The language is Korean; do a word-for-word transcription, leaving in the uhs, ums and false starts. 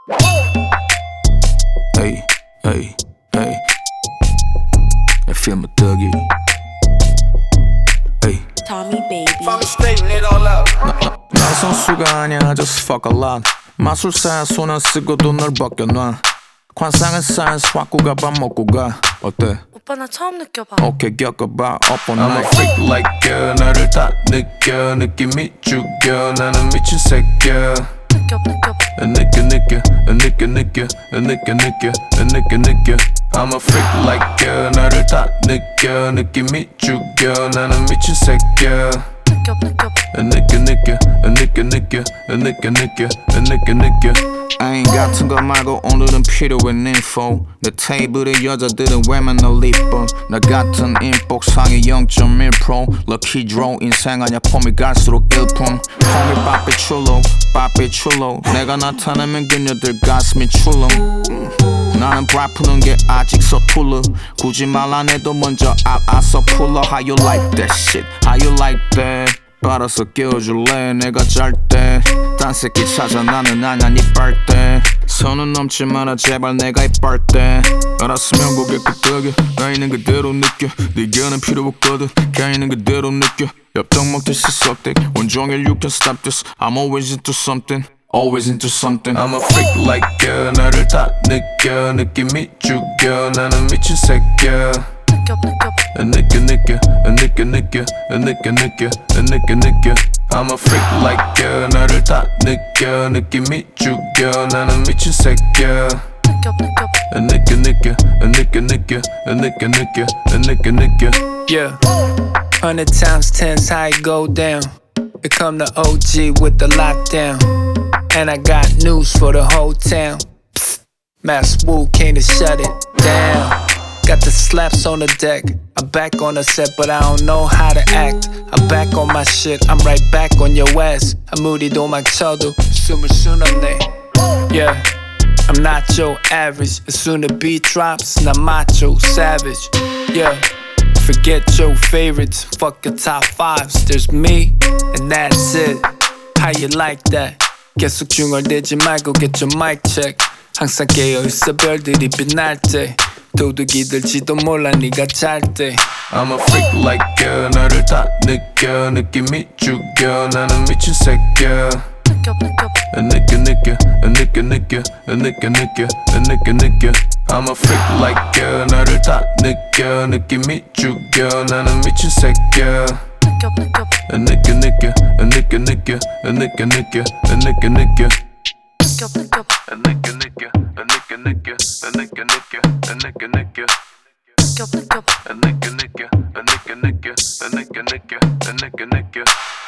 Hey, hey, hey. I feel my thuggy. Hey. Tommy baby. From the state, it all up. 나 선수가 아니야, just fuck a lot. 마술사야, 손 안 쓰고도 널 벗겨놔. 관상은 사이언스, 확고가 밥 먹고 가. 어때? 오빠 나 처음 느껴봐. 오케이, 겪어봐. Up all night. I'm a freak like girl. 너를 다 느껴. 느낌이 죽여. 나는 미친 새끼야. 느껴 느껴. 느껴 느껴. 느껴 느껴. 느껴 느껴. 느껴 느껴. I'm a freak like girl. 너를 다 느껴. 느낌이 죽여. 나는 미친 새끼야. 느껴 느껴. 느껴 느껴. 느껴 느껴. 느껴 느껴. 느껴 느껴. I ain't 같은 거 말고 오늘은 필요한 info. 내 테이블에 여자들은 왜 맨날 이뻐. 나 같은 인복상의 영 점 일 퍼센트 Lucky draw 인생 아냐 폼이 갈수록 일품. 폼이 빠삐 출로 빠삐 출로. 내가 나타나면 그녀들 가슴이 출렁. 나는 브라 푸는 게 아직 서툴러. 굳이 말 안 해도 먼저 알아서 풀러. How you like that shit? How you like that? 빨아서 깨워줄래 내가 잘때 딴 새끼 찾아 나는 아냐 니 빨대. 선은 넘지 마라 제발 내가 이빨 때. 알았으면 고개 끄덕여. 나 있는 그대로 느껴. 네 견은 필요 없거든. 가 있는 그대로 느껴. 엽떡 먹듯이 썩대. 온종일 you can stop this. I'm always into something. Always into something. I'm a freak like girl. 너를 다 느껴. 느낌이 죽여. 나는 미친 새끼야. 느껴 느껴. 느껴 느껴. 느껴 느껴. 느껴 느껴. 느껴 느껴. I'm a freak like girl. 너를 다 느껴. 느낌이 죽여. 나는 미친 새끼야. 느껴 느껴. 느껴 느껴. 느껴 느껴. 느껴 느껴. 느껴 느껴. Yeah, hundred times ten's how it go down. Become the O G with the lockdown. And I got news for the whole town. Psst, Mass Wu came to shut it down. Got the slaps on the deck. I'm back on the set, but I don't know how to act. I'm back on my shit. I'm right back on your ass. 아무리도 막 쳐도 숨을 순 없네. Yeah, I'm not your average. As soon as the beat drops, I'm macho, savage. Yeah, forget your favorites. Fuck your top fives. There's me, and that's it. How you like that? 계속 중얼대지 말고 get your mic check. 항상 깨어있어 별들이 빛날 때. 도둑이 들지도 몰라 네가 잘 때. I'm a freak like girl. 너를 다 느껴. 느낌이 죽여. 나는 미친 새끼야. 느껴 느껴. 느껴 느껴. 느껴 느껴. 느껴 느껴. 느껴 느껴. I'm a freak like girl. 너를 다 느껴. 느낌이 죽여. 나는 미친 새끼야. 느껴 느껴. 느껴 느껴. 느껴 느껴. 느껴 느껴. 느껴 느껴. 느껴 느껴. 느껴 느껴. 느껴 느껴. 느껴 느껴. 느껴 느껴. 느껴 느껴. 느껴 느껴. 느껴 느껴. 느껴 느껴. 느껴 느껴.